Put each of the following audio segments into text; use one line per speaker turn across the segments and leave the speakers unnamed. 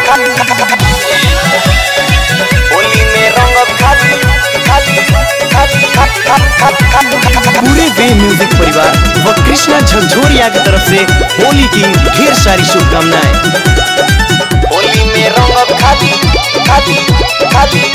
होली में रंगब खाली खाली खाली
पूरे वे म्यूजिक परिवार व कृष्णा झंझोरिया की तरफ से होली की ढेर सारी शुभकामनाएं।
होली में रंगब खाली खाली खाली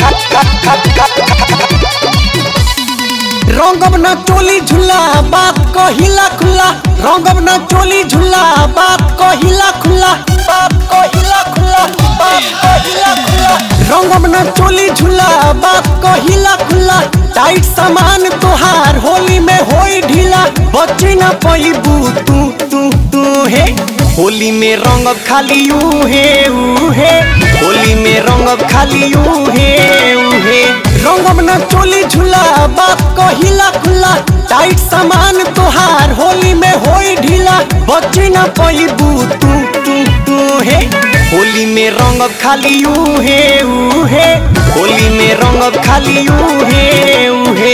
रंगब न चोली झूला बात कहिला खुला, रंगब न चोली झूला बात कहिला खुला, बात कहिला खुला, बात कहिला खुला। रंगब न चोली झूला बात कहिला खुला, टाइट सामान तोहार होली में होई ढीला, बच्ची न पैबू तू हे। होली में रंगब खाली उहे उहे, होली में रंगब खाली उहे उहे। रंगब न चोली झूला बात कहिला खुला, टाइट सामान तोहार होली में होई ढीला, बच्ची न पैबू तू हे। होली में रंगब खाली उहे उहे, होली में रंगब खाली उहे उहे।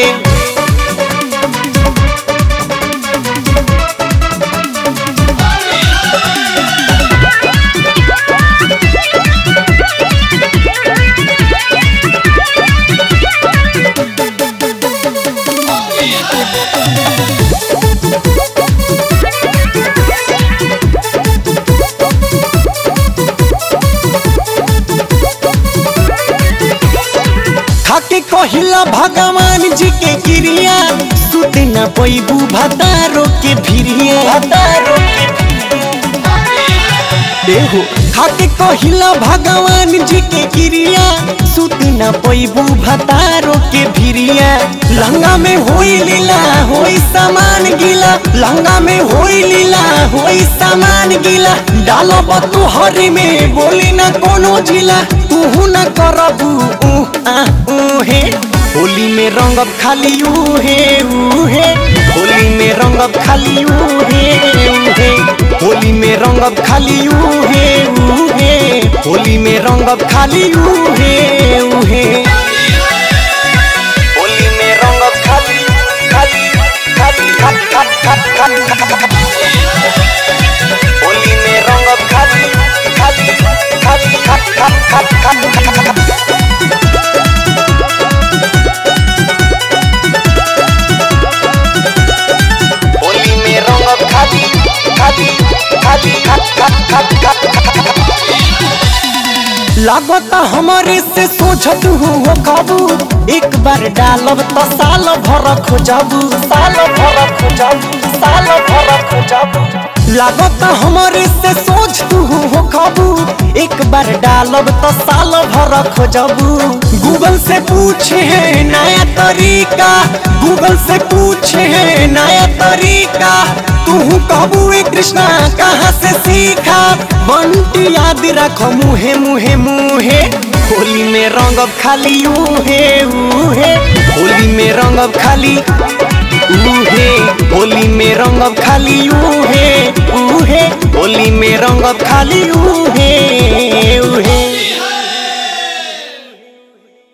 खाके कहिला भगवान जी के क्रिया, सुते न पैबू भतारो के भिरिया, भतारो के देहो। खाके कहिला भगवान जी के क्रिया, सुते न पैबू भतारो के भिरिया। लहंगा में होई लीला होई सामान गीला, लहंगा में होई लीला होई सामान गीला। डालब तू हरी में बोली न कोनो जिला, तू न करबू उहे। होली में रंगब खाली उहे उहे, होली में रंगब खाली उहे उहे। होली में रंगब खाली उहे उहे, होली में रंगब खाली उहे उहे।
होली में रंगब खाली खाली खाली होली में रंगब खाली खाली खाली होली में रंगब खाली खाली खाली
लागता हमारे से सोचत हो काबू, एक बार डालब तो साल भर खोजबू, साल भर खोजबू, साल भर खोजबू। लागता हमारे से सोचत हो काबू, एक बार डालब तो साल भर खोजबू। गूगल से पूछे है नया तरीका, गूगल से पूछे है नया तरीका। तू कहबू कृष्णा कहाँ से सीखा, बंटी याद रखो मुहे मुहे मुहे। होली में रंगब खाली उहे उहे, होली में रंगब खाली उहे, होली में रंगब खाली उहे उहे। होली में रंगब खाली उहे